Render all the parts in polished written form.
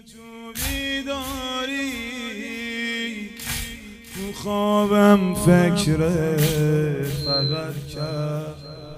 تو بیداری تو خوابم فکر فقط کرد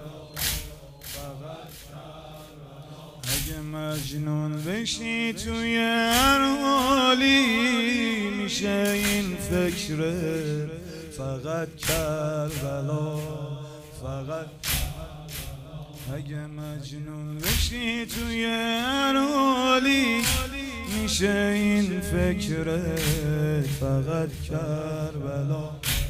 اگه مجنون بشی توی هر حالی میشه این فکر فقط کربلا فقط اگه مجنون بشی توی هر حالی میشه این فکر فقط کربلا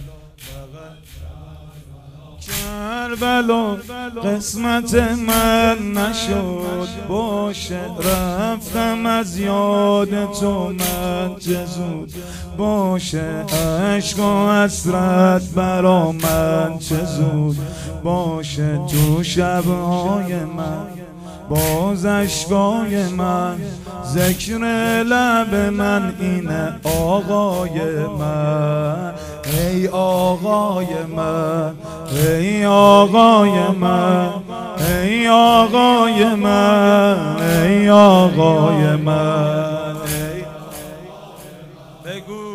کربلا قسمت من نشد باشه رفتم از یاد تو من چه زود باشه عشق و حسرت برا من چه زود باشه تو شبهای من باز اشکای من ذکر لب من اینه آقای من ای آقای من ای آقای من ای آقای من ای آقای من بگو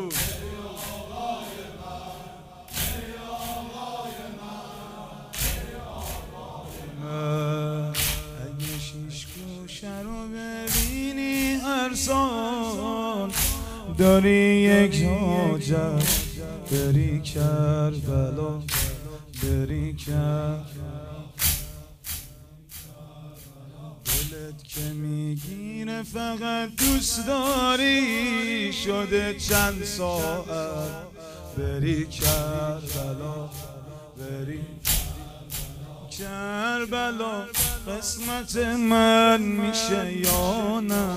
اگه شیش گوشه رو ببینی هر سال داری یک حاجت بری کربلا بری دلت که میگیره فقط دوست داری شده چند ساعت بری کربلا بری کربلا قسمت من میشه یا نه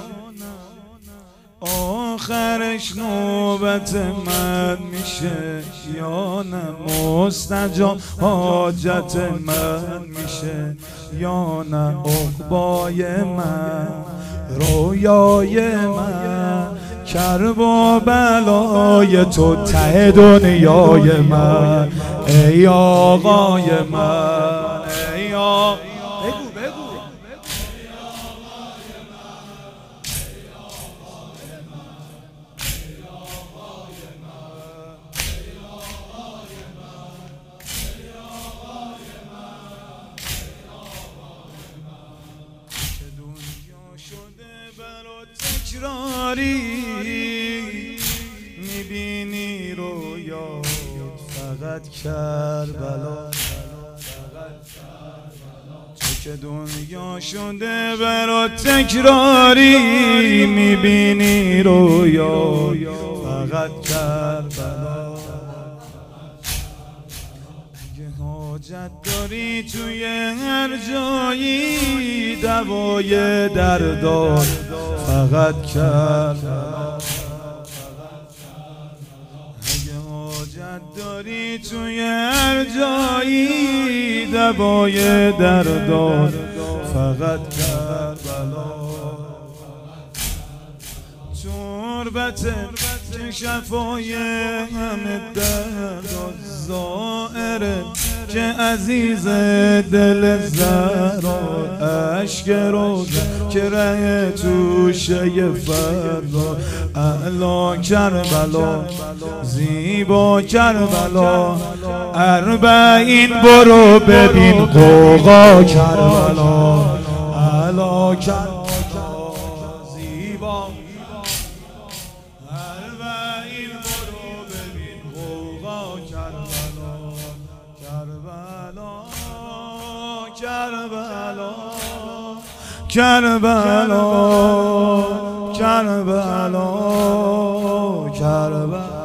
آخرش نوبت من میشه یا نه مستجاب حاجت من میشه یا نه عقبای من رویای من کرب و بلای تو ته دنیای من ای آقای من ای آقای تکراری میبینی رویا فقط کربلا تو که دنیا شده برات تکراری میبینی رویا فقط کربلا اگه حاجت داری توی هر جایی دوای دردار فقط کربلا اگه حاجت داری توی هر جایی دوای دردار فقط کربلا تربته که شفای همه درد ظاهره که عزیز دل زرار عشق روزه که ره توشه فردا اعلا کربلا زیبا کربلا اربعین برو ببین قوقا کربلا اعلا کربلا زیبا اربعین برو ببین قوقا کربلا کربلا کربلا کربلا کربلا کربلا